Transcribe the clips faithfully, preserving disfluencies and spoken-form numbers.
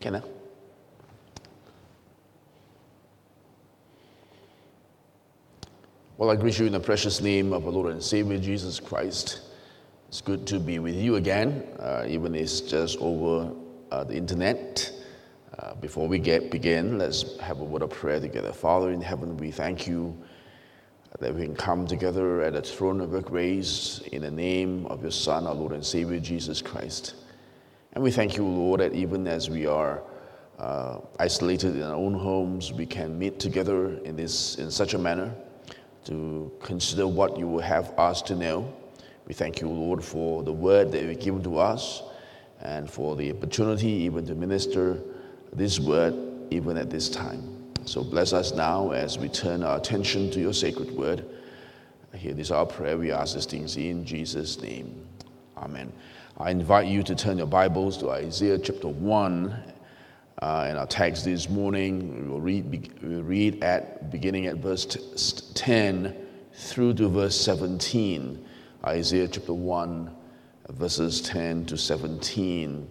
Can I? Well, I greet you in the precious name of our Lord and Savior, Jesus Christ. It's good to be with you again, uh, even if it's just over uh, the internet. Uh, before we get begin, let's have a word of prayer together. Father in heaven, we thank you that we can come together at the throne of your grace in the name of your Son, our Lord and Savior, Jesus Christ. And we thank you, Lord, that even as we are uh, isolated in our own homes, we can meet together in this in such a manner to consider what you will have us to know. We thank you, Lord, for the word that you've given to us and for the opportunity even to minister this word even at this time. So bless us now as we turn our attention to your sacred word. Here this is our prayer. We ask these things in Jesus' name. Amen. I invite you to turn your Bibles to Isaiah chapter one. Uh, and our text this morning, we will read, we will read at beginning at verse ten through to verse seventeen. Isaiah chapter one, verses ten to seventeen.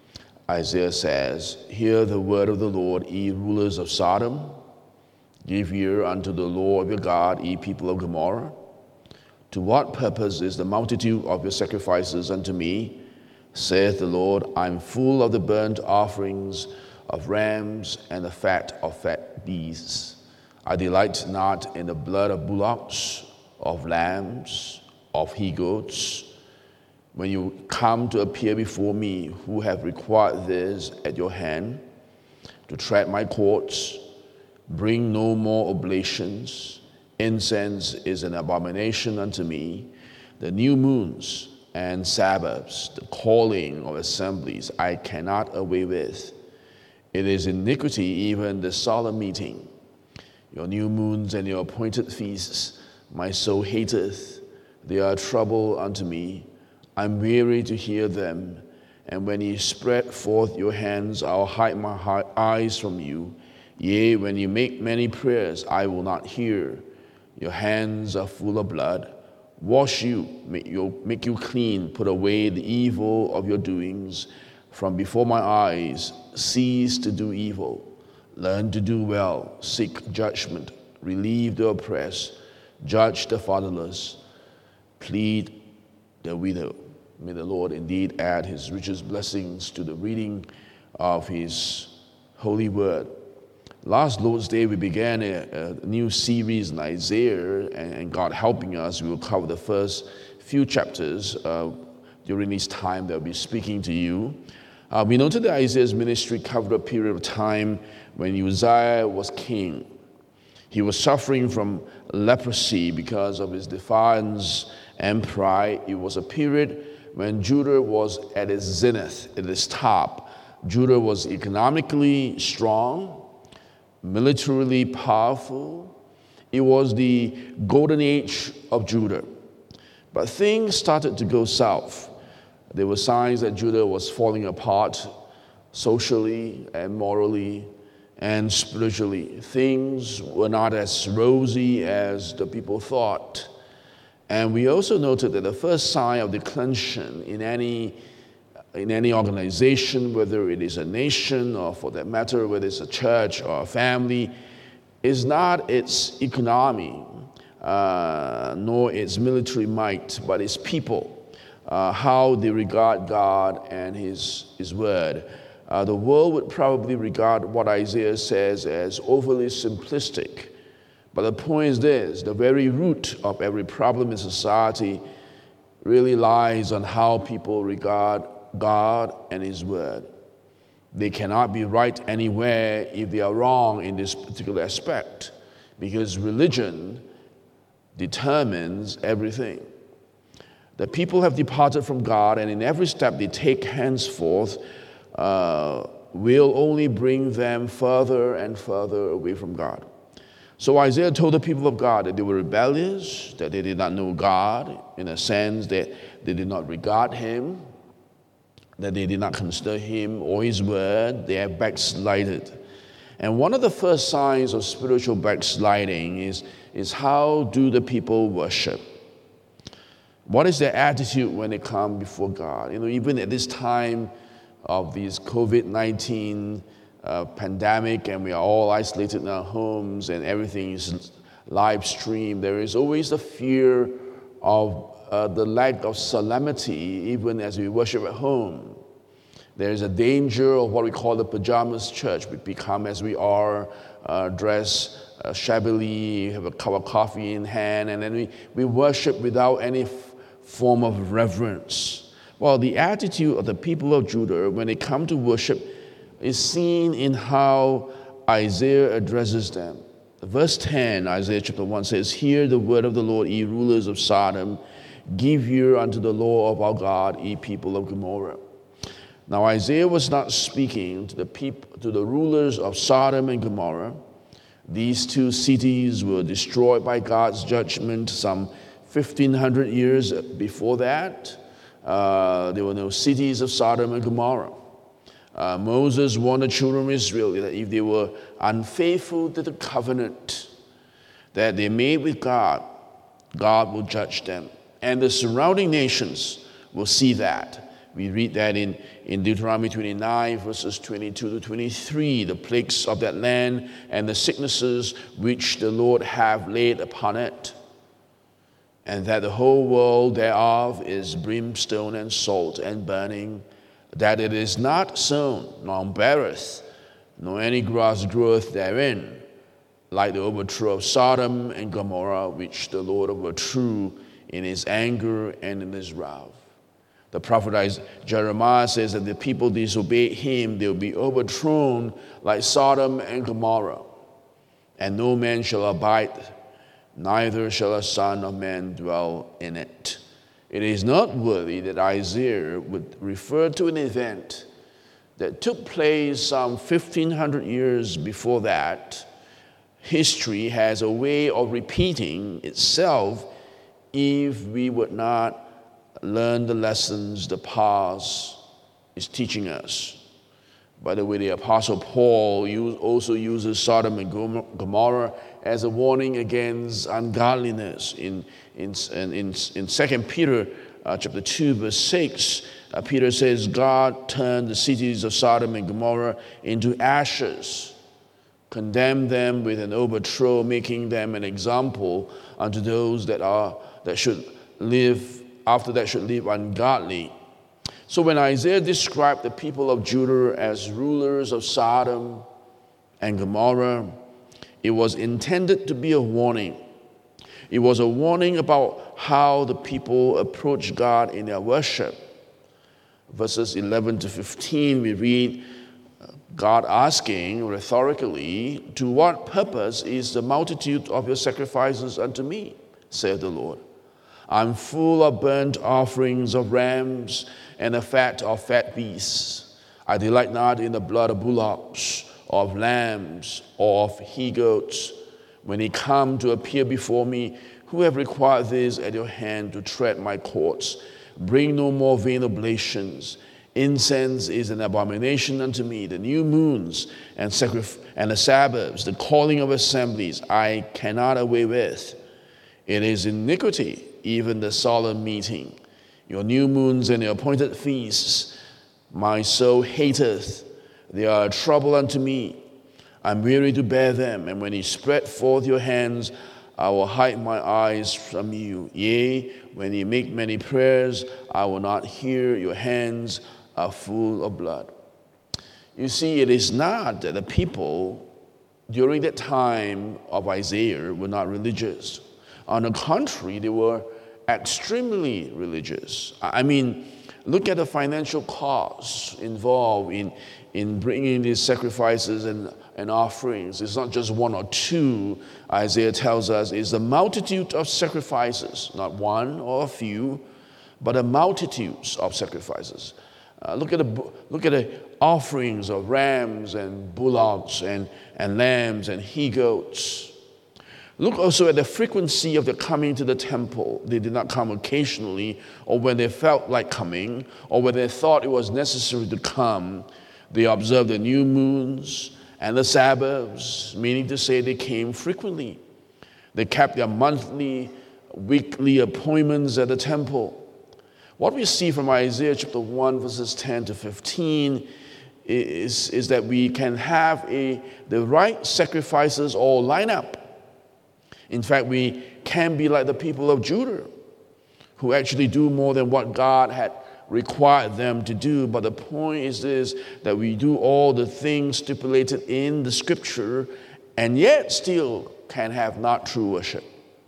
Isaiah says, "Hear the word of the Lord, ye rulers of Sodom. Give ear unto the law of your God, ye people of Gomorrah. To what purpose is the multitude of your sacrifices unto me? Saith the Lord, I am full of the burnt offerings of rams and the fat of fat beasts. I delight not in the blood of bullocks, of lambs, of he-goats. When you come to appear before me, who have required this at your hand, to tread my courts, bring no more oblations. Incense is an abomination unto me. The new moons and Sabbaths, the calling of assemblies, I cannot away with. It is iniquity, even the solemn meeting. Your new moons and your appointed feasts, my soul hateth. They are trouble unto me. I'm weary to hear them. And when ye spread forth your hands, I'll hide my eyes from you. Yea, when you make many prayers, I will not hear. Your hands are full of blood. Wash you, make you, make you clean, put away the evil of your doings. From before my eyes, cease to do evil. Learn to do well, seek judgment, relieve the oppressed, judge the fatherless, plead the widow. May the Lord indeed add his richest blessings to the reading of his holy word. Last Lord's Day, we began a, a new series in Isaiah, and, and God helping us, we will cover the first few chapters uh, during this time that I'll be speaking to you. Uh, we noted that Isaiah's ministry covered a period of time when Uzziah was king. He was suffering from leprosy because of his defiance and pride. It was a period when Judah was at its zenith, at its top. Judah was economically strong, militarily powerful. It was the golden age of Judah. But things started to go south. There were signs that Judah was falling apart socially and morally and spiritually. Things were not as rosy as the people thought. And we also noted that the first sign of declension in any in any organization, whether it is a nation or for that matter, whether it's a church or a family, is not its economy, uh, nor its military might, but its people, uh, how they regard God and his, his word. Uh, the world would probably regard what Isaiah says as overly simplistic. But the point is this: the very root of every problem in society really lies on how people regard God and his word. They cannot be right anywhere if they are wrong in this particular aspect, because religion determines everything. The people have departed from God, and in every step they take henceforth uh, will only bring them further and further away from God. So Isaiah told the people of God that they were rebellious, that they did not know God, in a sense that they did not regard him, that they did not consider him or his word. They have backslided. And one of the first signs of spiritual backsliding is, is how do the people worship? What is their attitude when they come before God? You know, even at this time of this COVID nineteen uh, pandemic, and we are all isolated in our homes and everything is live streamed, there is always the fear of uh, the lack of solemnity even as we worship at home. There is a danger of what we call the pajamas church. We become as we are, uh, dressed uh, shabbily, have a cup of coffee in hand, and then we, we worship without any f- form of reverence. Well, the attitude of the people of Judah when they come to worship is seen in how Isaiah addresses them. Verse ten, Isaiah chapter one says, "Hear the word of the Lord, ye rulers of Sodom. Give ear unto the law of our God, ye people of Gomorrah." Now Isaiah was not speaking to the people, to the rulers of Sodom and Gomorrah. These two cities were destroyed by God's judgment some fifteen hundred years before that. Uh, there were no cities of Sodom and Gomorrah. Uh, Moses warned the children of Israel that if they were unfaithful to the covenant that they made with God, God will judge them. And the surrounding nations will see that. We read that in, in Deuteronomy twenty-nine, verses twenty-two to twenty-three, the plagues of that land and the sicknesses which the Lord hath laid upon it, and that the whole world thereof is brimstone and salt and burning, that it is not sown, nor beareth, nor any grass groweth therein, like the overthrow of Sodom and Gomorrah, which the Lord overthrew in his anger and in his wrath. The prophet Jeremiah says that the people disobey him, they will be overthrown like Sodom and Gomorrah, and no man shall abide, neither shall a son of man dwell in it. It is noteworthy that Isaiah would refer to an event that took place some fifteen hundred years before that. History has a way of repeating itself if we would not learn the lessons the past is teaching us. By the way, the Apostle Paul also uses Sodom and Gomorrah as a warning against ungodliness. In in in in Second Peter uh, chapter two, verse six, uh, Peter says, "God turned the cities of Sodom and Gomorrah into ashes, condemned them with an overthrow, making them an example unto those that are that should live after that should live ungodly." So when Isaiah described the people of Judah as rulers of Sodom and Gomorrah, it was intended to be a warning. It was a warning about how the people approach God in their worship. Verses eleven to fifteen, we read God asking rhetorically, "To what purpose is the multitude of your sacrifices unto me, saith the Lord? I'm full of burnt offerings of rams and the fat of fat beasts. I delight not in the blood of bullocks, or of lambs, or of he-goats. When he come to appear before me, who have required this at your hand to tread my courts? Bring no more vain oblations. Incense is an abomination unto me. The new moons and, sacrif- and the Sabbaths, the calling of assemblies, I cannot away with. It is iniquity, even the solemn meeting. Your new moons and your appointed feasts, my soul hateth. They are a trouble unto me. I'm weary to bear them. And when you spread forth your hands, I will hide my eyes from you. Yea, when you make many prayers, I will not hear. Your hands are full of blood." You see, it is not that the people during that time of Isaiah were not religious. On the contrary, they were extremely religious. I mean, look at the financial costs involved in, in bringing these sacrifices and, and offerings. It's not just one or two, Isaiah tells us. It's a multitude of sacrifices, not one or a few, but a multitudes of sacrifices. Uh, look at the look at the offerings of rams and bullocks and, and lambs and he-goats. Look also at the frequency of their coming to the temple. They did not come occasionally or when they felt like coming or when they thought it was necessary to come. They observed the new moons and the Sabbaths, meaning to say they came frequently. They kept their monthly, weekly appointments at the temple. What we see from Isaiah chapter one, verses ten to fifteen, is, is that we can have a, the right sacrifices all line up. In fact, we can be like the people of Judah, who actually do more than what God had required them to do. But the point is this, that we do all the things stipulated in the scripture and yet still can have not true worship.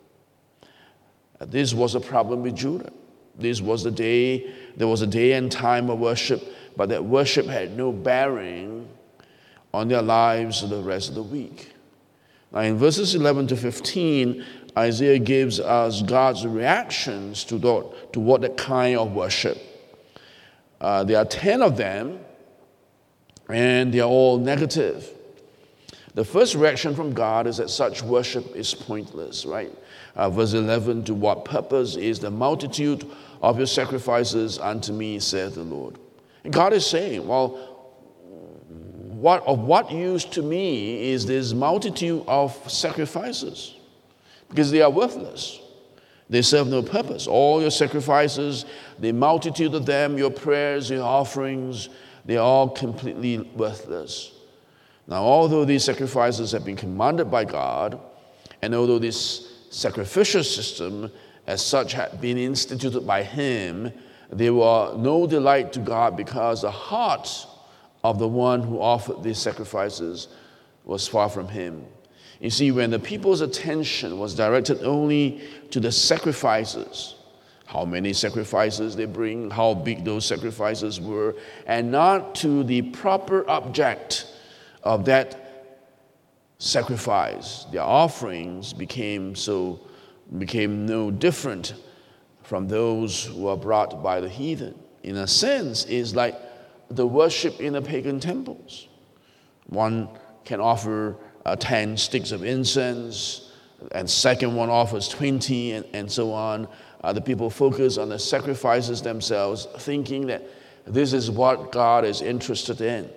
This was a problem with Judah. This was the day, there was a day and time of worship, but that worship had no bearing on their lives for the rest of the week. Now in verses eleven to fifteen, Isaiah gives us God's reactions to, the, to what that kind of worship. Uh, there are ten of them, and they are all negative. The first reaction from God is that such worship is pointless, right? Uh, verse eleven, to what purpose is the multitude of your sacrifices unto me, saith the Lord. And God is saying, well, what, of what use to me is this multitude of sacrifices? Because they are worthless. They serve no purpose. All your sacrifices, the multitude of them, your prayers, your offerings, they are all completely worthless. Now, although these sacrifices have been commanded by God, and although this sacrificial system as such had been instituted by him, they were no delight to God because the heart of the one who offered these sacrifices was far from him. You see, when the people's attention was directed only to the sacrifices, how many sacrifices they bring, how big those sacrifices were, and not to the proper object of that sacrifice, their offerings became so became no different from those who are brought by the heathen. In a sense, it's like the worship in the pagan temples. One can offer uh, ten sticks of incense, and second one offers twenty, and, and so on. Uh, the people focus on the sacrifices themselves, thinking that this is what God is interested in.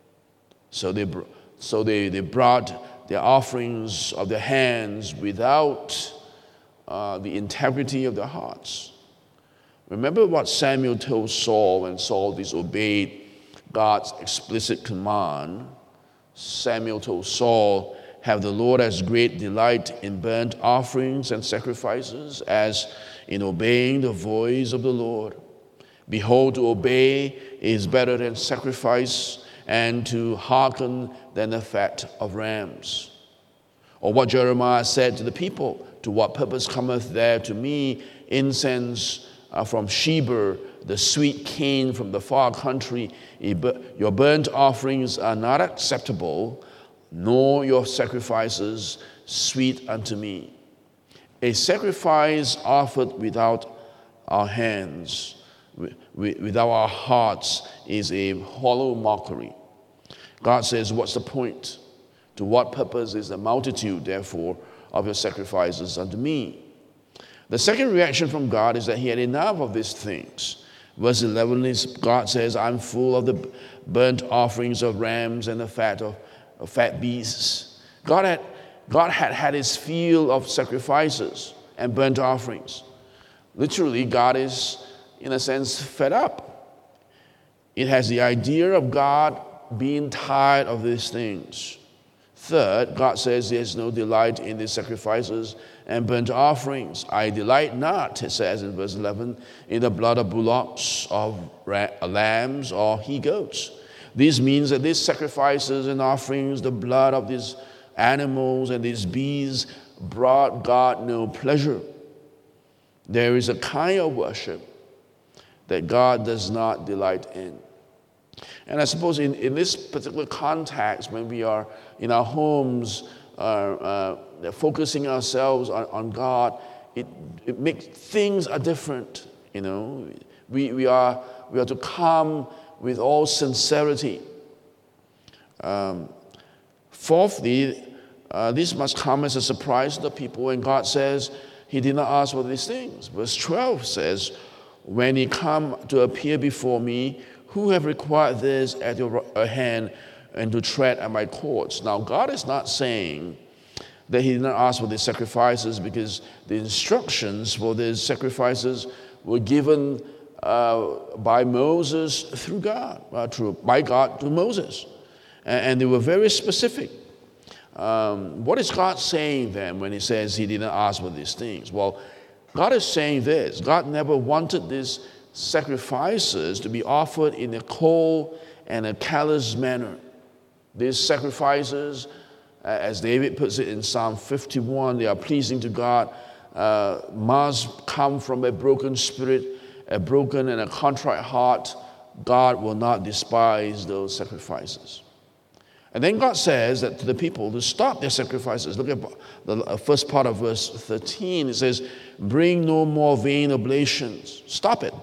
So they, so they, they brought their offerings of their hands without uh, the integrity of their hearts. Remember what Samuel told Saul when Saul disobeyed God's explicit command. Samuel told Saul, have the Lord as great delight in burnt offerings and sacrifices as in obeying the voice of the Lord. Behold, to obey is better than sacrifice, and to hearken than the fat of rams. Or what Jeremiah said to the people, to what purpose cometh there to me incense uh, from Sheba, the sweet cane from the far country? Your burnt offerings are not acceptable, nor your sacrifices sweet unto me. A sacrifice offered without our hands, without our hearts, is a hollow mockery. God says, what's the point? To what purpose is the multitude, therefore, of your sacrifices unto me? The second reaction from God is that he had enough of these things. Verse eleven is, God says, I'm full of the burnt offerings of rams and the fat of, of fat beasts. God had, God had had his fill of sacrifices and burnt offerings. Literally, God is, in a sense, fed up. It has the idea of God being tired of these things. Third, God says there's no delight in these sacrifices and burnt offerings. I delight not, it says in verse eleven, in the blood of bullocks, of lambs, or he-goats. This means that these sacrifices and offerings, the blood of these animals and these beasts, brought God no pleasure. There is a kind of worship that God does not delight in. And I suppose in, in this particular context, when we are in our homes, uh, uh, focusing ourselves on, on God, it, it makes things are different. You know, we, we are we are to come with all sincerity. Um, fourthly, uh, this must come as a surprise to the people when God says he did not ask for these things. Verse twelve says, when he come to appear before me, who have required this at your hand and to tread at my courts? Now, God is not saying that he did not ask for these sacrifices because the instructions for these sacrifices were given uh, by Moses through God, uh, through, by God to Moses. And, and they were very specific. Um, what is God saying then when he says he didn't ask for these things? Well, God is saying this. God never wanted these sacrifices to be offered in a cold and a callous manner. These sacrifices, as David puts it in Psalm fifty-one, they are pleasing to God, uh, must come from a broken spirit, a broken and a contrite heart. God will not despise those sacrifices. And then God says that to the people to stop their sacrifices. Look at the first part of verse thirteen. It says, bring no more vain oblations. Stop it.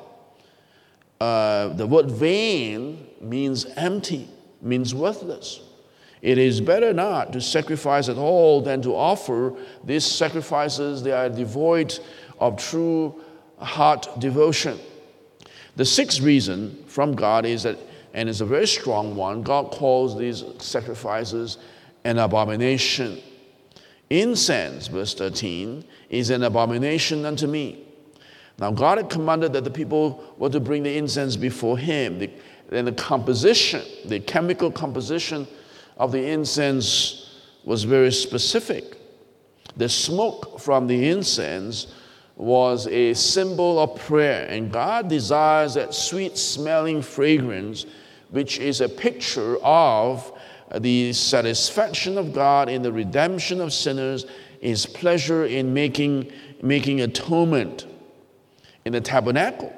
Uh, the word vain means empty, means worthless. It is better not to sacrifice at all than to offer these sacrifices. They are devoid of true heart devotion. The sixth reason from God is that, and it's a very strong one, God calls these sacrifices an abomination. Incense, verse thirteen, is an abomination unto me. Now God had commanded that the people were to bring the incense before him. The, and the composition, the chemical composition of the incense was very specific. The smoke from the incense was a symbol of prayer, and God desires that sweet-smelling fragrance, which is a picture of the satisfaction of God in the redemption of sinners, his pleasure in making, making atonement. In the tabernacle,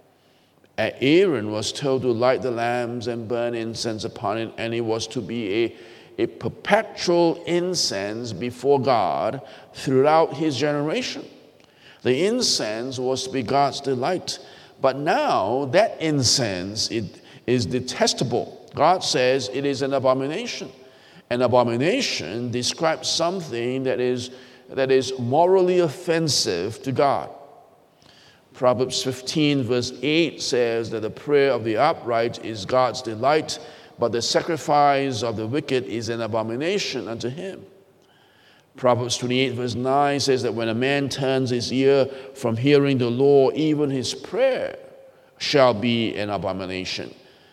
Aaron was told to light the lamps and burn incense upon it, and it was to be a, a perpetual incense before God throughout his generation. The incense was to be God's delight. But now that incense it is detestable. God says it is an abomination. An abomination describes something that is, that is morally offensive to God. Proverbs fifteen verse eight says that the prayer of the upright is God's delight, but the sacrifice of the wicked is an abomination unto him. Proverbs twenty-eight verse nine says that when a man turns his ear from hearing the law, even his prayer shall be an abomination.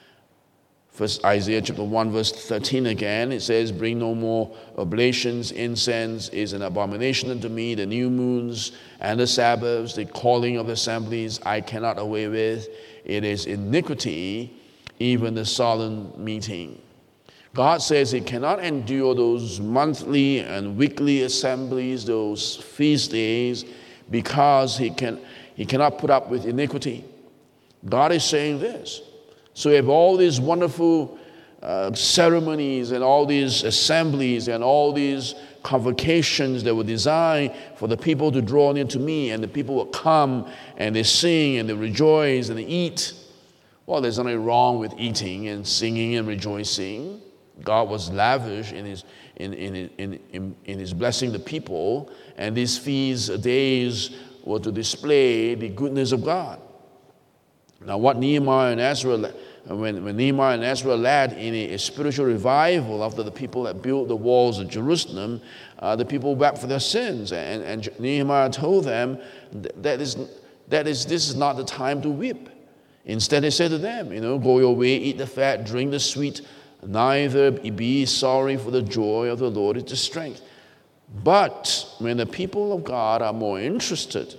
First Isaiah chapter one verse thirteen again, it says, bring no more oblations. Incense is an abomination unto me. The new moons and the Sabbaths, the calling of assemblies, I cannot away with. It is iniquity, even the solemn meeting. God says he cannot endure those monthly and weekly assemblies, those feast days, because he, can, he cannot put up with iniquity. God is saying this. So we have all these wonderful uh, ceremonies and all these assemblies and all these convocations that were designed for the people to draw near to me, and the people will come and they sing and they rejoice and they eat. Well, there's nothing wrong with eating and singing and rejoicing. God was lavish in his, in, in, in, in, in his blessing the people, and these feast days were to display the goodness of God. Now, what Nehemiah and Ezra, when, when Nehemiah and Ezra led in a, a spiritual revival after the people had built the walls of Jerusalem, uh, the people wept for their sins, and, and Nehemiah told them that is, that is this is not the time to weep. Instead, he said to them, you know, go your way, eat the fat, drink the sweet, neither be sorry, for the joy of the Lord is the strength. But when the people of God are more interested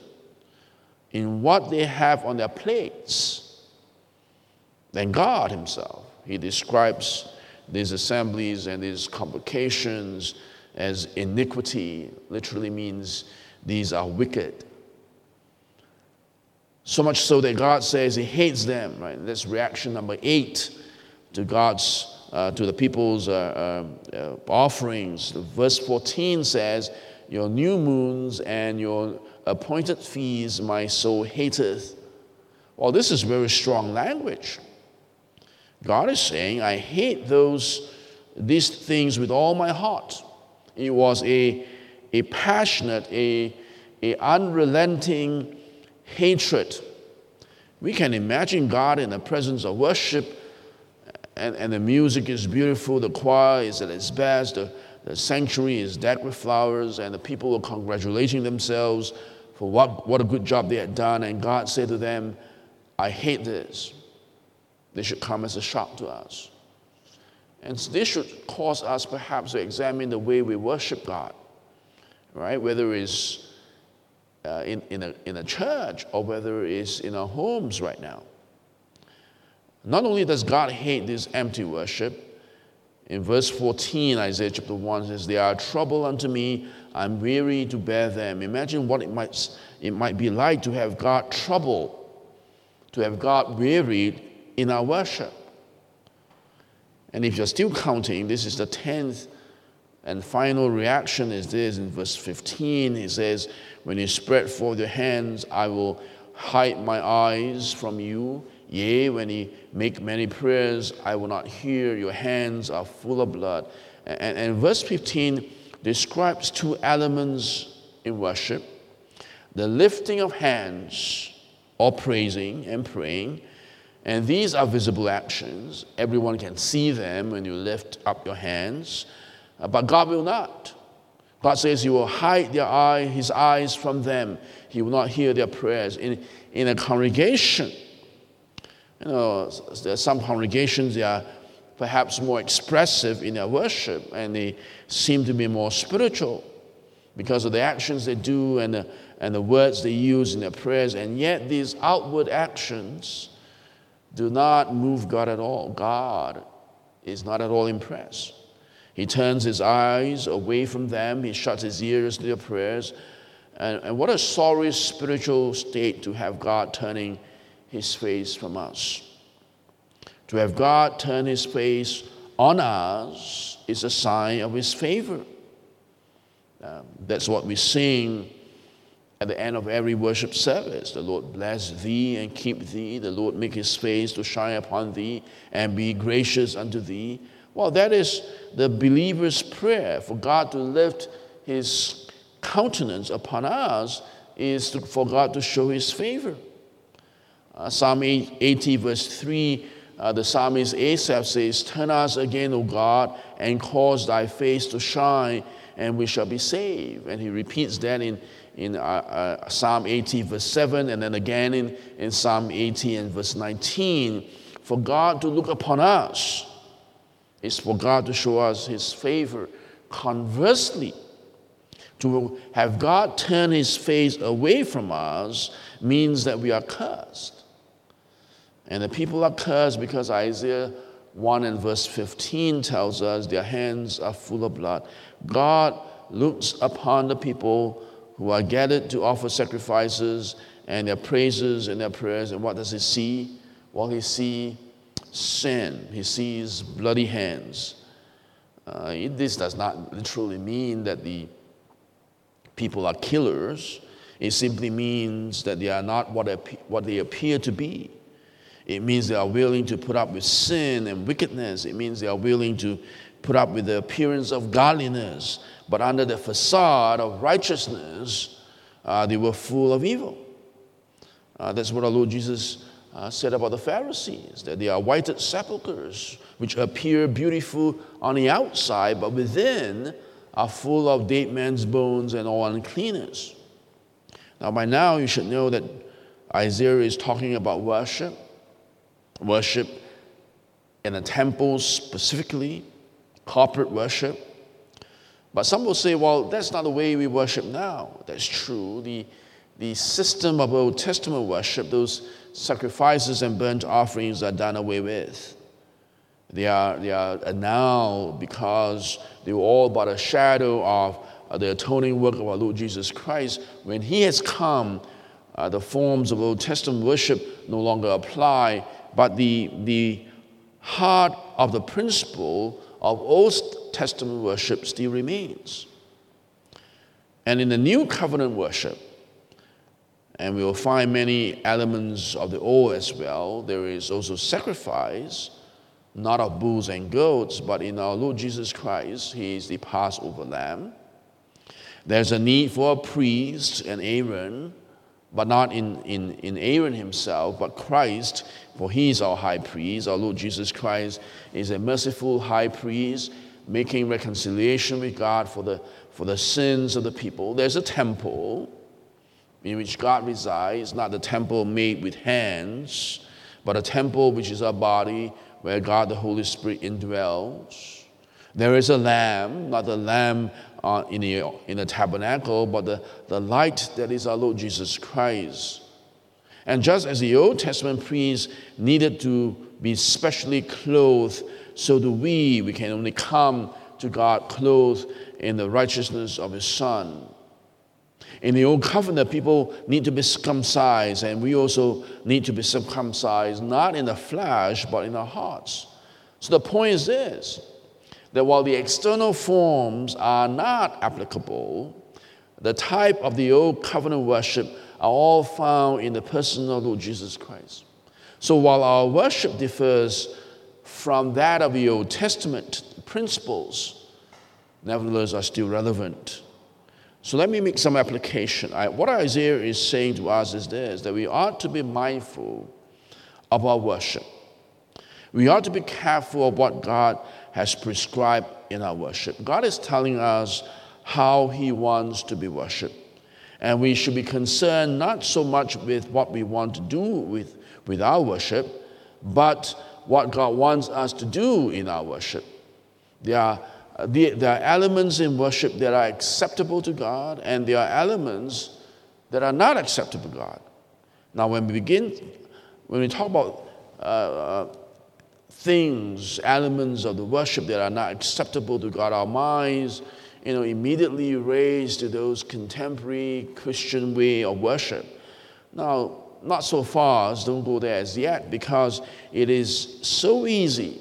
in what they have on their plates than God himself, he describes these assemblies and these convocations as iniquity. Literally means these are wicked. So much so that God says he hates them, right? That's reaction number eight to God's Uh, to the people's uh, uh, uh, offerings. Verse fourteen says, your new moons and your appointed feasts my soul hateth. Well, this is very strong language. God is saying, I hate those these things with all my heart. It was a, a passionate, a, a unrelenting hatred. We can imagine God in the presence of worship, And, and the music is beautiful, the choir is at its best, the, the sanctuary is decked with flowers, and the people are congratulating themselves for what, what a good job they had done. And God said to them, I hate this. They should come as a shock to us. And this should cause us perhaps to examine the way we worship God, right? Whether it's uh, in, in, a, in a church or whether it's in our homes right now. Not only does God hate this empty worship, in verse fourteen, Isaiah chapter one says, "They are trouble unto me, I'm weary to bear them." Imagine what it might, it might be like to have God troubled, to have God wearied in our worship. And if you're still counting, this is the tenth and final reaction is this. In verse fifteen, he says, "When you spread forth your hands, I will hide my eyes from you. Yea, when ye make many prayers, I will not hear. Your hands are full of blood." And, and verse fifteen describes two elements in worship: the lifting of hands, or praising and praying. And these are visible actions. Everyone can see them when you lift up your hands. Uh, but God will not. God says He will hide their eye, His eyes from them. He will not hear their prayers. In, in a congregation, you know, there are some congregations, they are perhaps more expressive in their worship, and they seem to be more spiritual because of the actions they do and the, and the words they use in their prayers. And yet these outward actions do not move God at all. God is not at all impressed. He turns His eyes away from them. He shuts His ears to their prayers. And, and what a sorry spiritual state to have God turning His face from us. To have God turn His face on us is a sign of His favor. Um, that's what we sing at the end of every worship service. The Lord bless thee and keep thee. The Lord make His face to shine upon thee and be gracious unto thee. Well, that is the believer's prayer. For God to lift His countenance upon us is to, for God to show His favor. Uh, Psalm eighty verse three, uh, the psalmist Asaph says, "Turn us again, O God, and cause thy face to shine, and we shall be saved." And he repeats that in, in uh, uh, Psalm eighty verse seven, and then again in, in Psalm eighty and verse nineteen. For God to look upon us is for God to show us His favor. Conversely, to have God turn His face away from us means that we are cursed. And the people are cursed because Isaiah one and verse fifteen tells us their hands are full of blood. God looks upon the people who are gathered to offer sacrifices and their praises and their prayers, and what does He see? Well, He sees sin. He sees bloody hands. Uh, this does not literally mean that the people are killers. It simply means that they are not what, what they appear to be. It means they are willing to put up with sin and wickedness. It means they are willing to put up with the appearance of godliness, but under the facade of righteousness, uh, they were full of evil. Uh, that's what our Lord Jesus uh, said about the Pharisees, that they are whited sepulchres, which appear beautiful on the outside, but within are full of dead men's bones and all uncleanness. Now, by now, you should know that Isaiah is talking about worship, worship in a temple specifically, corporate worship. But some will say, well, that's not the way we worship now. That's true. The, the system of Old Testament worship, those sacrifices and burnt offerings are done away with. They are, they are now, because they were all but a shadow of the atoning work of our Lord Jesus Christ. When He has come, uh, the forms of Old Testament worship no longer apply, but the, the heart of the principle of Old Testament worship still remains. And in the New Covenant worship, and we will find many elements of the Old as well, there is also sacrifice, not of bulls and goats, but in our Lord Jesus Christ, He is the Passover lamb. There's a need for a priest and Aaron, but not in, in, in Aaron himself, but Christ, for He is our high priest. Our Lord Jesus Christ is a merciful high priest, making reconciliation with God for the, for the sins of the people. There's a temple, in which God resides, not the temple made with hands, but a temple which is our body, where God the Holy Spirit indwells. There is a lamb, not the lamb uh, in, the, in the tabernacle, but the, the light that is our Lord Jesus Christ. And just as the Old Testament priests needed to be specially clothed, so do we. We can only come to God clothed in the righteousness of His Son. In the Old Covenant, people need to be circumcised, and we also need to be circumcised, not in the flesh, but in our hearts. So the point is this, that while the external forms are not applicable, the type of the Old Covenant worship are all found in the person of Lord Jesus Christ. So while our worship differs from that of the Old Testament, principles, nevertheless, are still relevant. So let me make some application. I, what Isaiah is saying to us is this, that we ought to be mindful of our worship. We ought to be careful of what God has prescribed in our worship. God is telling us how He wants to be worshipped. And we should be concerned not so much with what we want to do with, with our worship, but what God wants us to do in our worship. There are, there are elements in worship that are acceptable to God, and there are elements that are not acceptable to God. Now, when we begin, when we talk about uh, uh, things, elements of the worship that are not acceptable to God, our minds, you know, immediately raised to those contemporary Christian way of worship. Now, not so fast, don't go there as yet, because it is so easy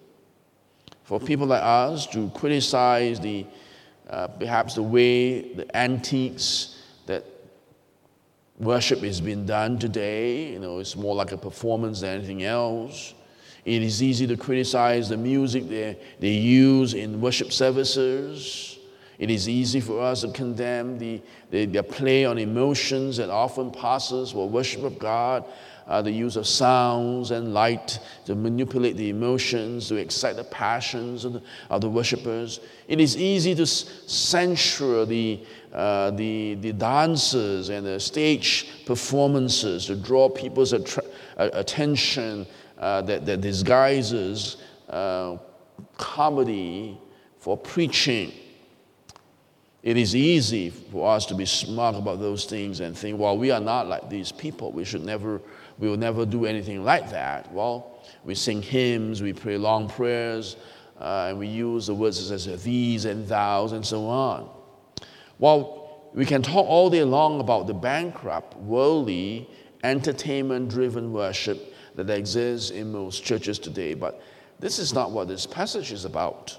for people like us to criticize the, uh, perhaps the way, the antiques that worship is being done today. You know, it's more like a performance than anything else. It is easy to criticize the music they, they use in worship services. It is easy for us to condemn the, the, the play on emotions that often passes for worship of God, uh, the use of sounds and light to manipulate the emotions, to excite the passions of the, of the worshipers. It is easy to censure the, uh, the, the dances and the stage performances to draw people's attra- attention uh, that, that disguises uh, comedy for preaching. It is easy for us to be smart about those things and think, well, we are not like these people. We should never, we will never do anything like that. Well, we sing hymns, we pray long prayers, uh, and we use the words such as these and thous and so on. Well, we can talk all day long about the bankrupt, worldly, entertainment-driven worship that exists in most churches today, but this is not what this passage is about.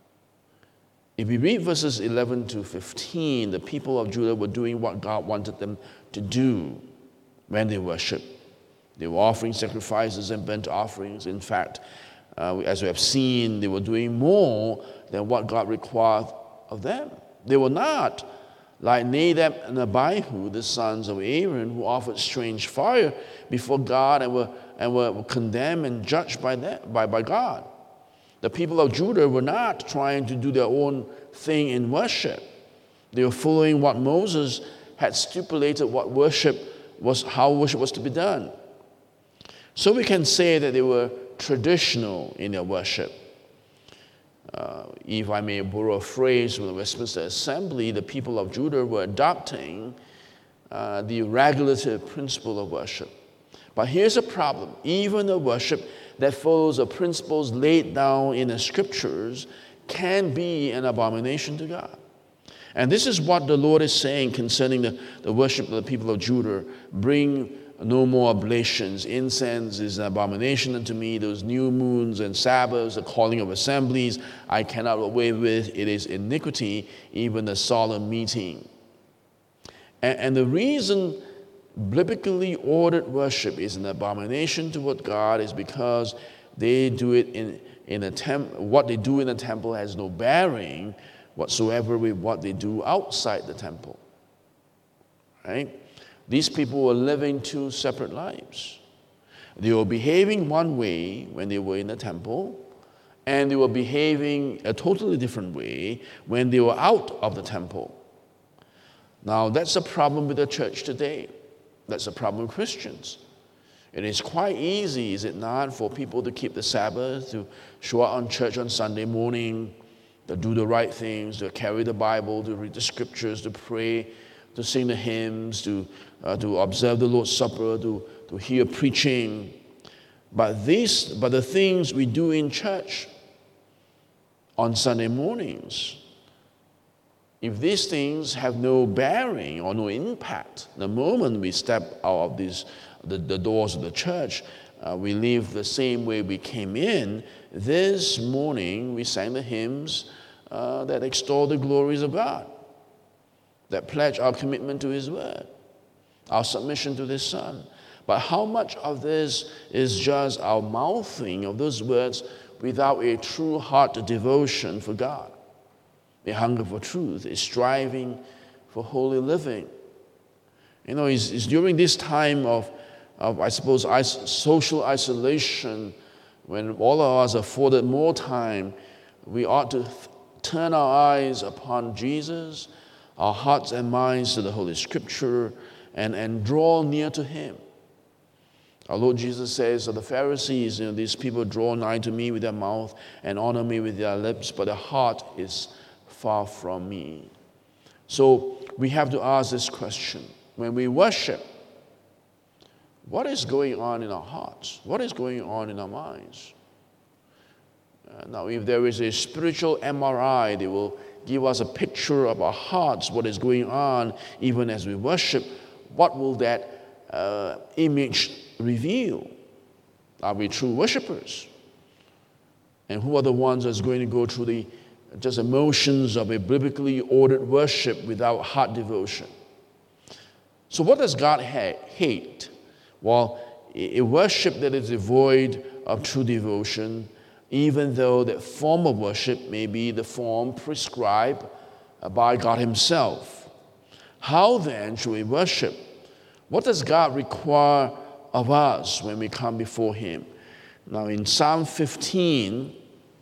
If we read verses eleven to fifteen, the people of Judah were doing what God wanted them to do when they worshiped. They were offering sacrifices and burnt offerings. In fact, uh, as we have seen, they were doing more than what God required of them. They were not like Nadab and Abihu, the sons of Aaron, who offered strange fire before God and were, and were condemned and judged by, them, by, by God. The people of Judah were not trying to do their own thing in worship. They were following what Moses had stipulated what worship was, how worship was to be done. So we can say that they were traditional in their worship. Uh, if I may borrow a phrase from the Westminster Assembly, the people of Judah were adopting uh, the regulative principle of worship. But here's a problem. Even the worship that follows the principles laid down in the scriptures can be an abomination to God. And this is what the Lord is saying concerning the, the worship of the people of Judah. Bring no more oblations. Incense is an abomination unto me. Those new moons and Sabbaths, the calling of assemblies, I cannot away with. It is iniquity, even the solemn meeting. And, and the reason biblically ordered worship is an abomination toward God is because they do it in, in a temp- what they do in the temple has no bearing whatsoever with what they do outside the temple. Right? These people were living two separate lives. They were behaving one way when they were in the temple, and they were behaving a totally different way when they were out of the temple. Now, that's a problem with the church today. That's a problem with Christians. It is quite easy, is it not, for people to keep the Sabbath, to show up on church on Sunday morning, to do the right things, to carry the Bible, to read the scriptures, to pray, to sing the hymns, to, uh, to observe the Lord's Supper, to, to hear preaching. But these, but the things we do in church on Sunday mornings, if these things have no bearing or no impact, the moment we step out of these, the, the doors of the church, uh, we leave the same way we came in. This morning we sang the hymns uh, that extol the glories of God, that pledge our commitment to His word, our submission to His Son. But how much of this is just our mouthing of those words without a true heart devotion for God, a hunger for truth, a striving for holy living? You know, it's, it's during this time of, of I suppose, is- social isolation, when all of us are afforded more time, we ought to th- turn our eyes upon Jesus, our hearts and minds to the Holy Scripture, and, and draw near to Him. Our Lord Jesus says of the Pharisees, you know, these people draw nigh to me with their mouth and honor me with their lips, but their heart is far from me. So we have to ask this question. When we worship, what is going on in our hearts? What is going on in our minds? Uh, now, if there is a spiritual M R I, they will give us a picture of our hearts, what is going on even as we worship. What will that uh, image reveal? Are we true worshipers? And who are the ones that's going to go through the just emotions of a biblically ordered worship without heart devotion? So what does God ha- hate? Well, a worship that is devoid of true devotion, even though that form of worship may be the form prescribed by God Himself. How then should we worship? What does God require of us when we come before Him? Now in Psalm fifteen,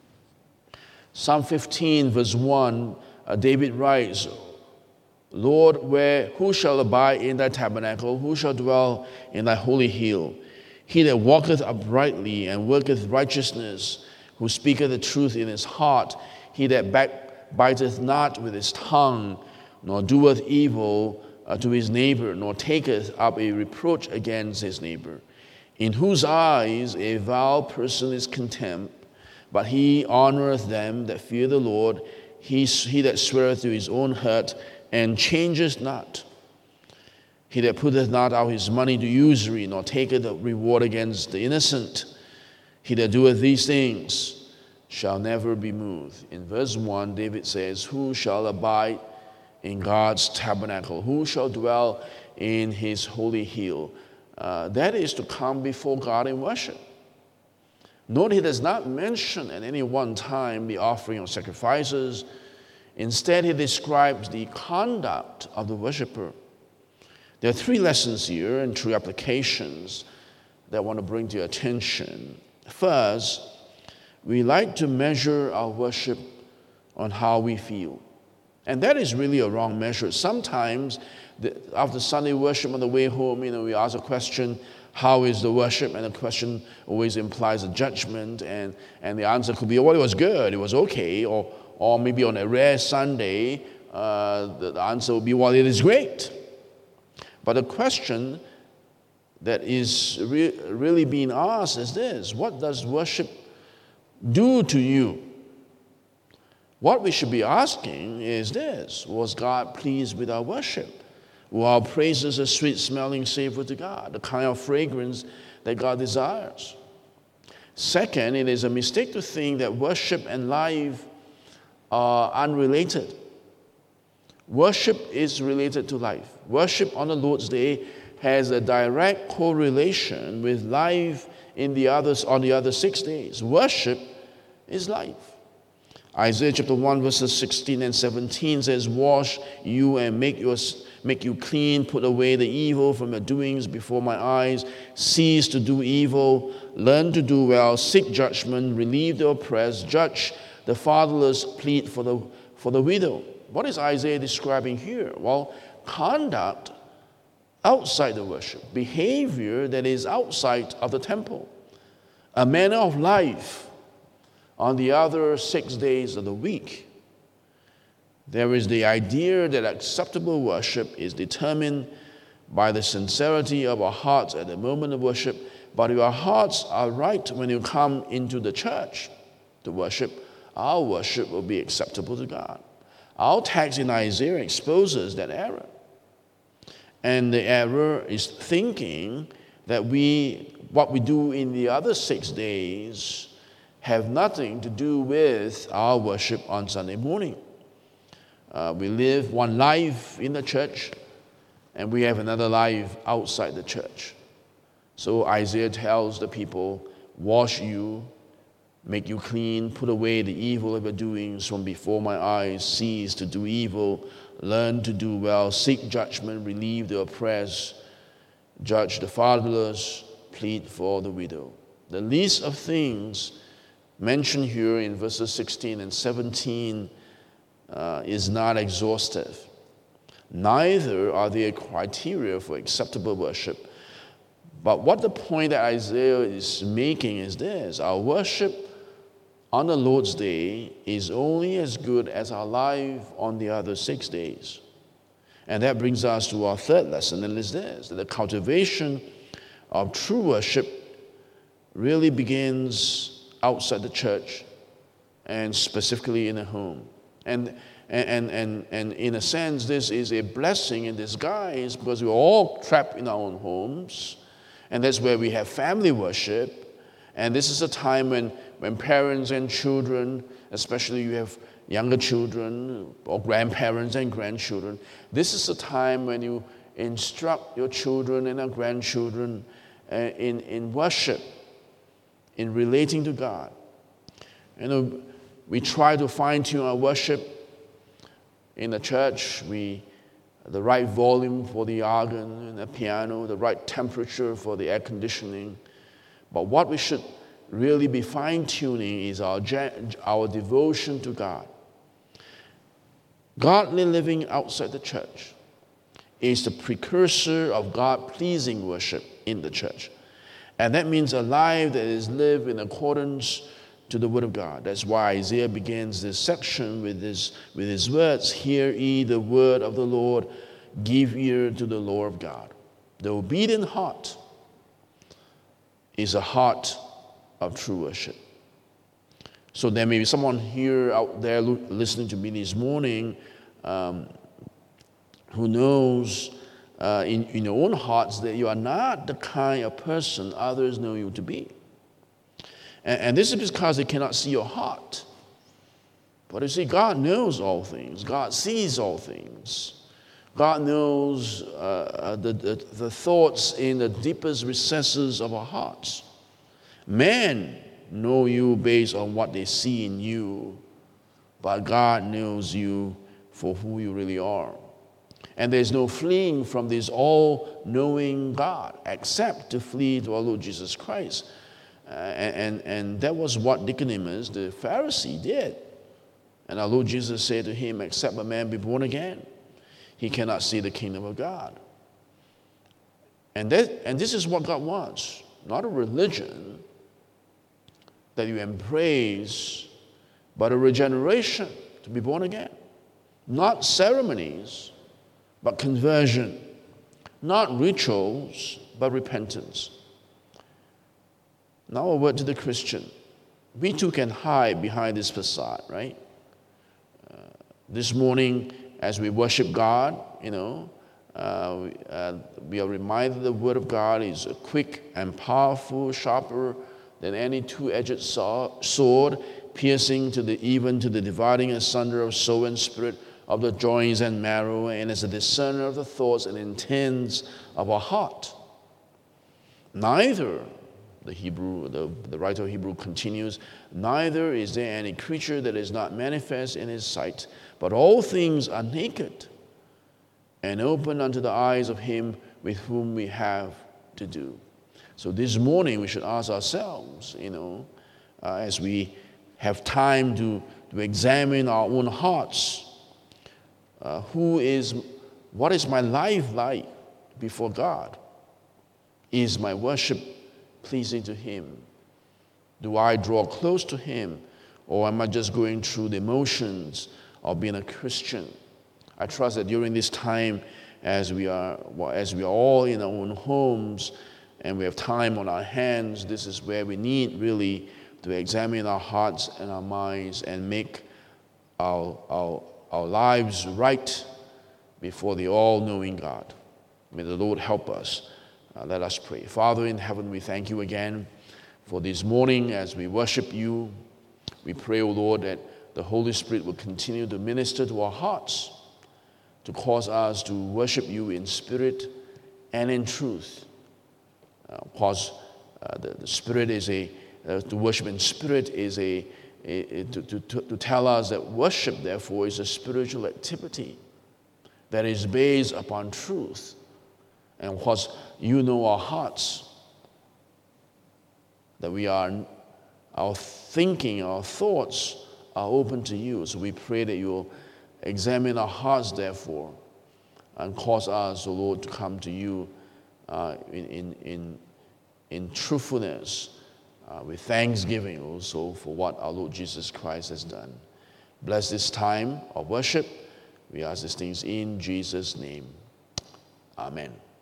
Psalm fifteen verse one, uh, David writes, Lord, where who shall abide in thy tabernacle? Who shall dwell in thy holy hill? He that walketh uprightly and worketh righteousness, who speaketh the truth in his heart, he that backbiteth not with his tongue, nor doeth evil uh, to his neighbor, nor taketh up a reproach against his neighbor, in whose eyes a vile person is contempt, but he honoreth them that fear the Lord. He, he that sweareth to his own hurt, and changeth not. He that putteth not out his money to usury, nor taketh a reward against the innocent. He that doeth these things shall never be moved. In verse one, David says, who shall abide in God's tabernacle? Who shall dwell in His holy hill? Uh, that is to come before God in worship. Note He does not mention at any one time the offering of sacrifices. Instead, He describes the conduct of the worshiper. There are three lessons here and three applications that I want to bring to your attention. First, we like to measure our worship on how we feel. And that is really a wrong measure. Sometimes, the, after Sunday worship on the way home, you know, we ask a question, how is the worship? And the question always implies a judgment, and, and the answer could be, well, it was good, it was okay, or Or maybe on a rare Sunday, uh, the answer would be, well, it is great. But the question that is re- really being asked is this: what does worship do to you? What we should be asking is this: was God pleased with our worship? Were our praises a sweet-smelling savor to God, the kind of fragrance that God desires? Second, it is a mistake to think that worship and life are unrelated. Worship is related to life. Worship on the Lord's Day has a direct correlation with life in the others on the other six days. Worship is life. Isaiah chapter one verses sixteen and seventeen says, wash you and make your make you clean, put away the evil from your doings before my eyes, cease to do evil, learn to do well, seek judgment, relieve the oppressed, judge the fatherless, plead for the for the widow. What is Isaiah describing here? Well, conduct outside the worship, behavior that is outside of the temple, a manner of life on the other six days of the week. There is the idea that acceptable worship is determined by the sincerity of our hearts at the moment of worship, but if our hearts are right when you come into the church to worship, our worship will be acceptable to God. Our text in Isaiah exposes that error. And the error is thinking that we, what we do in the other six days have nothing to do with our worship on Sunday morning. Uh, we live one life in the church, and we have another life outside the church. So Isaiah tells the people, wash you, make you clean, put away the evil of your doings from before my eyes, cease to do evil, learn to do well, seek judgment, relieve the oppressed, judge the fatherless, plead for the widow. The list of things mentioned here in verses sixteen and seventeen uh, is not exhaustive. Neither are there criteria for acceptable worship. But what the point that Isaiah is making is this: our worship on the Lord's Day is only as good as our life on the other six days. And that brings us to our third lesson, and it's this: that the cultivation of true worship really begins outside the church, and specifically in the home. And and and and in a sense, this is a blessing in disguise, because we're all trapped in our own homes, and that's where we have family worship. And this is a time when, when parents and children, especially you have younger children or grandparents and grandchildren, this is a time when you instruct your children and our grandchildren uh, in, in worship, in relating to God. You know, we try to fine-tune our worship in the church. We the right volume for the organ and the piano, the right temperature for the air conditioning. But what we should really be fine-tuning is our, our devotion to God. Godly living outside the church is the precursor of God-pleasing worship in the church. And that means a life that is lived in accordance to the Word of God. That's why Isaiah begins this section with his, with his words, "Hear ye the word of the Lord, give ear to the law of God." The obedient heart is a heart of true worship. So there may be someone here out there listening to me this morning um, who knows uh, in, in your own hearts that you are not the kind of person others know you to be. And, and this is because they cannot see your heart. But you see, God knows all things. God sees all things. God knows uh, the, the, the thoughts in the deepest recesses of our hearts. Men know you based on what they see in you, but God knows you for who you really are. And there's no fleeing from this all-knowing God except to flee to our Lord Jesus Christ. Uh, and, and that was what Nicodemus, the Pharisee, did. And our Lord Jesus said to him, "Except a man be born again, he cannot see the kingdom of God." And, that, and this is what God wants, not a religion that you embrace, but a regeneration, to be born again. Not ceremonies, but conversion. Not rituals, but repentance. Now a word to the Christian. We too can hide behind this facade, right? Uh, this morning, as we worship God, you know, uh, we, uh, we are reminded the Word of God is quick and powerful, sharper than any two-edged sword, piercing to the even to the dividing asunder of soul and spirit, of the joints and marrow, and as a discerner of the thoughts and intents of our heart. Neither, the Hebrew, the, the writer of Hebrew continues, neither is there any creature that is not manifest in his sight, but all things are naked and open unto the eyes of him with whom we have to do. So this morning we should ask ourselves, you know, uh, as we have time to, to examine our own hearts, uh, who is What is my life like before God? Is my worship pleasing to Him? Do I draw close to Him, or am I just going through the motions of being a Christian? I trust that during this time, as we are well, as we are all in our own homes and we have time on our hands, this is where we need really to examine our hearts and our minds and make our, our, our lives right before the all-knowing God. May the Lord help us. Uh, let us pray. Father in heaven, we thank you again for this morning as we worship you. We pray, O Lord, that the Holy Spirit will continue to minister to our hearts, to cause us to worship you in spirit and in truth. Uh, because uh, the, the Spirit is a, uh, to worship in spirit is a, a, a to, to, to tell us that worship, therefore, is a spiritual activity that is based upon truth. And because you know our hearts, that we are, our thinking, our thoughts are open to you. So we pray that you'll examine our hearts, therefore, and cause us, O Lord, to come to you uh, in, in, in, in truthfulness, uh, with thanksgiving also for what our Lord Jesus Christ has done. Bless this time of worship. We ask these things in Jesus' name. Amen.